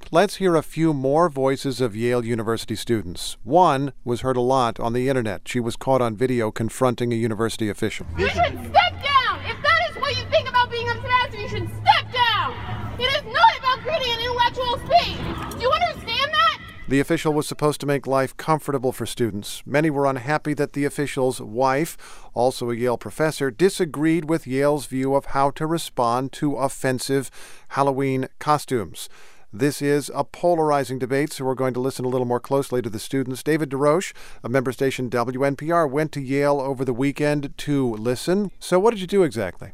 let's hear a few more voices of Yale University students. One was heard a lot on the internet. She was caught on video confronting a university official. You should step down! If that is what you think about being ambassador, you should step down! It is not about creating an intellectual space! Do you understand that? The official was supposed to make life comfortable for students. Many were unhappy that the official's wife, also a Yale professor, disagreed with Yale's view of how to respond to offensive Halloween costumes. This is a polarizing debate, so we're going to listen a little more closely to the students. David DeRoche of member station WNPR went to Yale over the weekend to listen. So what did you do exactly?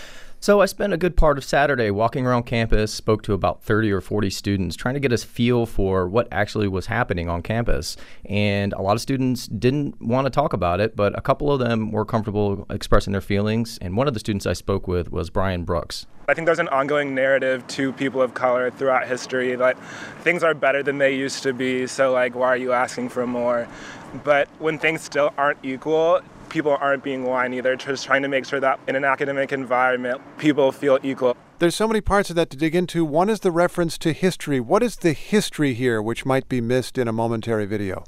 So I spent a good part of Saturday walking around campus, spoke to about 30 or 40 students, trying to get a feel for what actually was happening on campus. And a lot of students didn't want to talk about it, but a couple of them were comfortable expressing their feelings. And one of the students I spoke with was Brian Brooks. I think there's an ongoing narrative to people of color throughout history that things are better than they used to be, so why are you asking for more? But when things still aren't equal, people aren't being whiny. They're just trying to make sure that in an academic environment, people feel equal. There's so many parts of that to dig into. One is the reference to history. What is the history here, which might be missed in a momentary video?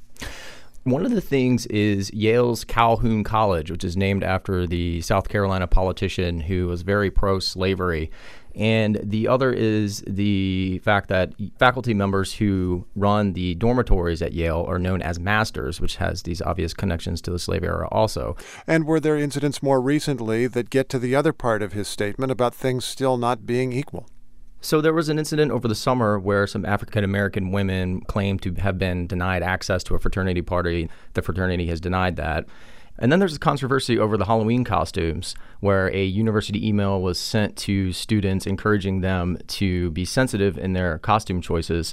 One of the things is Yale's Calhoun College, which is named after the South Carolina politician who was very pro-slavery. And the other is the fact that faculty members who run the dormitories at Yale are known as masters, which has these obvious connections to the slave era also. And were there incidents more recently that get to the other part of his statement about things still not being equal? So there was an incident over the summer where some African-American women claimed to have been denied access to a fraternity party. The fraternity has denied that. And then there's a controversy over the Halloween costumes, where a university email was sent to students encouraging them to be sensitive in their costume choices.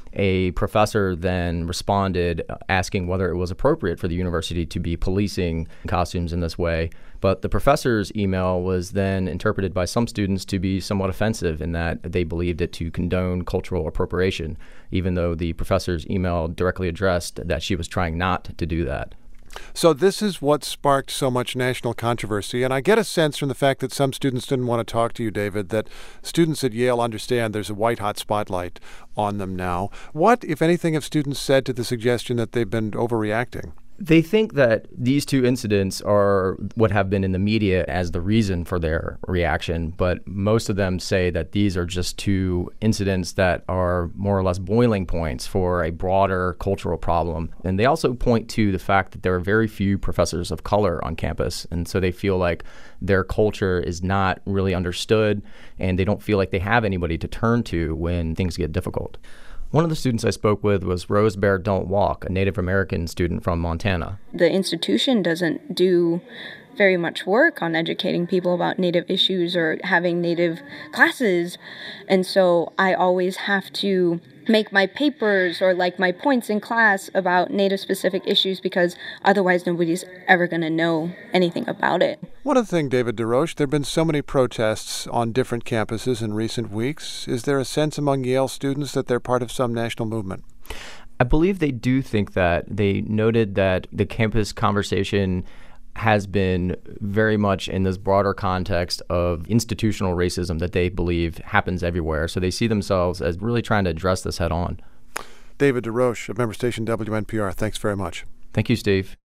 A professor then responded asking whether it was appropriate for the university to be policing costumes in this way. But the professor's email was then interpreted by some students to be somewhat offensive in that they believed it to condone cultural appropriation, even though the professor's email directly addressed that she was trying not to do that. So this is what sparked so much national controversy, and I get a sense from the fact that some students didn't want to talk to you, David, that students at Yale understand there's a white-hot spotlight on them now. What, if anything, have students said to the suggestion that they've been overreacting? They think that these two incidents are what have been in the media as the reason for their reaction, but most of them say that these are just two incidents that are more or less boiling points for a broader cultural problem. And they also point to the fact that there are very few professors of color on campus, and so they feel like their culture is not really understood, and they don't feel like they have anybody to turn to when things get difficult. One of the students I spoke with was Rose Bear Don't Walk, a Native American student from Montana. The institution doesn't do very much work on educating people about Native issues or having Native classes. And so I always have to make my papers or my points in class about Native-specific issues because otherwise nobody's ever going to know anything about it. One other thing, David DeRoche, there have been so many protests on different campuses in recent weeks. Is there a sense among Yale students that they're part of some national movement? I believe they do think that. They noted that the campus conversation has been very much in this broader context of institutional racism that they believe happens everywhere. So they see themselves as really trying to address this head on. David DeRoche of member station WNPR, thanks very much. Thank you, Steve.